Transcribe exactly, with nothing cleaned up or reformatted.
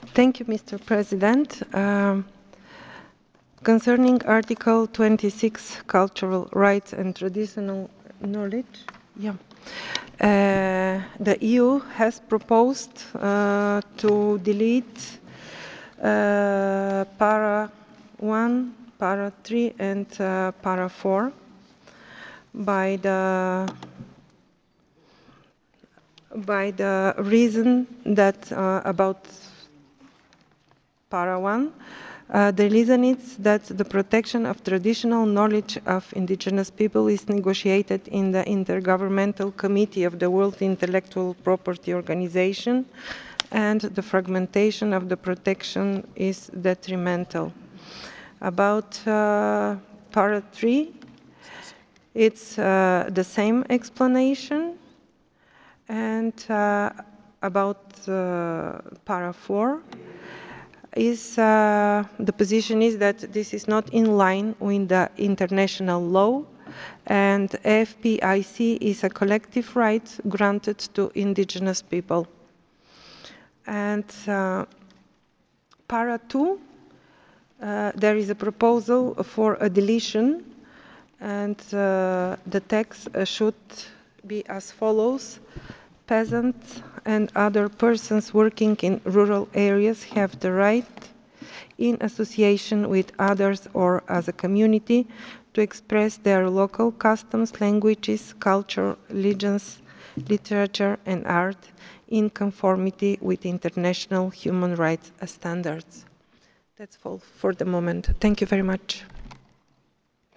Thank you, Mister President. Um, concerning Article twenty-six, cultural rights and traditional knowledge, yeah, uh, the E U has proposed uh, to delete uh, para one, para three, and uh, para four by the by the reason that uh, about para one. Uh, the reason is that the protection of traditional knowledge of indigenous people is negotiated in the Intergovernmental Committee of the World Intellectual Property Organization, and the fragmentation of the protection is detrimental. About uh, Para three, it's uh, the same explanation, and uh, about uh, Para four, is uh, the position is that this is not in line with the international law, and F P I C is a collective right granted to indigenous people. And uh, Para two, uh, there is a proposal for a deletion, and uh, the text uh, should be as follows. Peasants and other persons working in rural areas have the right, in association with others or as a community, to express their local customs, languages, culture, religions, literature, and art in conformity with international human rights standards. That's all for the moment. Thank you very much.